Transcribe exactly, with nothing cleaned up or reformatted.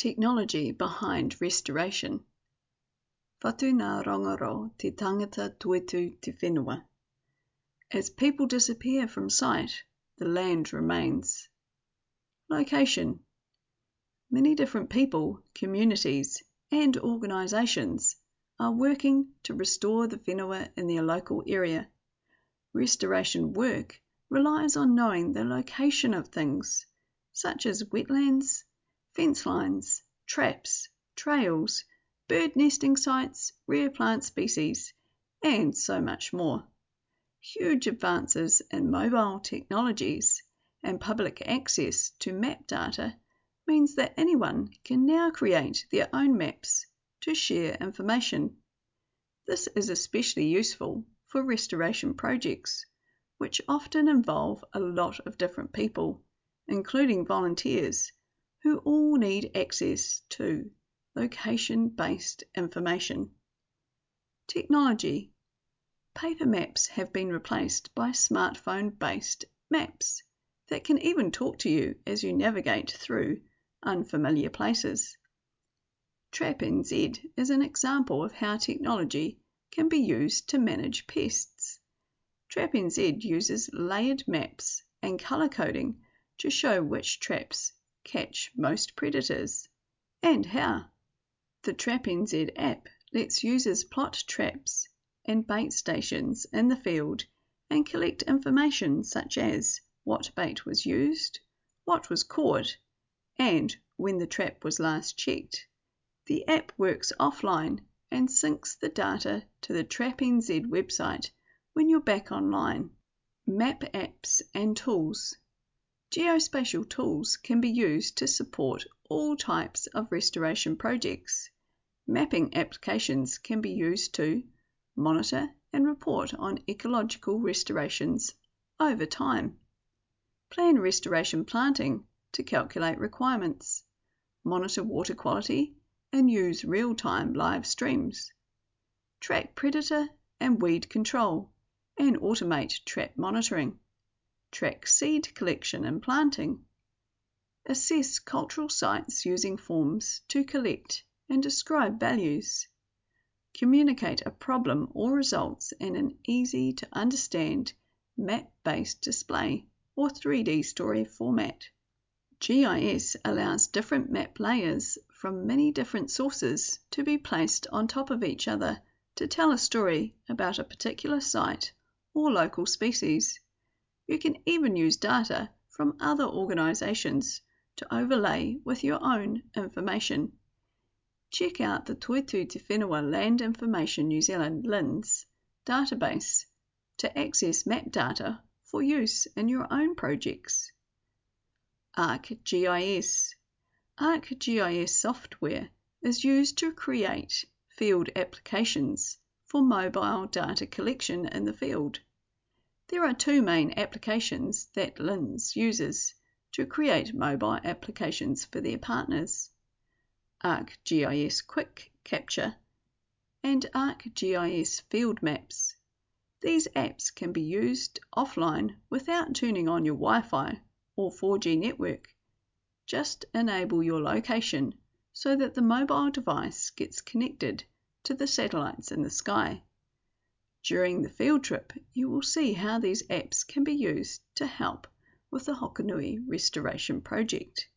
Technology behind restoration. Whatu ngā rongoro te tangata tuetu te whenua. As people disappear from sight, the land remains. Location. Many different people, communities and organisations are working to restore the whenua in their local area. Restoration work relies on knowing the location of things, such as wetlands, fence lines, traps, trails, bird nesting sites, rare plant species, and so much more. Huge advances in mobile technologies and public access to map data means that anyone can now create their own maps to share information. This is especially useful for restoration projects, which often involve a lot of different people, including volunteers, who all need access to location-based information. Technology. Paper maps have been replaced by smartphone-based maps that can even talk to you as you navigate through unfamiliar places. TrapNZ is an example of how technology can be used to manage pests. TrapNZ uses layered maps and colour coding to show which traps catch most predators and how. The TrapNZ app lets users plot traps and bait stations in the field and collect information such as what bait was used, what was caught, and when the trap was last checked. The app works offline and syncs the data to the TrapNZ website when you're back online. Map apps and tools. Geospatial tools can be used to support all types of restoration projects. Mapping applications can be used to monitor and report on ecological restorations over time. Plan restoration planting to calculate requirements. Monitor water quality and use real-time live streams. Track predator and weed control and automate trap monitoring. Track seed collection and planting. Assess cultural sites using forms to collect and describe values. Communicate a problem or results in an easy-to-understand map-based display or three D story format. G I S allows different map layers from many different sources to be placed on top of each other to tell a story about a particular site or local species. You can even use data from other organisations to overlay with your own information. Check out the Tuetu Te Whenua Land Information New Zealand L I N Z database to access map data for use in your own projects. ArcGIS. ArcGIS software is used to create field applications for mobile data collection in the field. There are two main applications that L I N Z uses to create mobile applications for their partners: ArcGIS Quick Capture and ArcGIS Field Maps. These apps can be used offline without turning on your Wi-Fi or four G network. Just enable your location so that the mobile device gets connected to the satellites in the sky. During the field trip, you will see how these apps can be used to help with the Hokonui Restoration Project.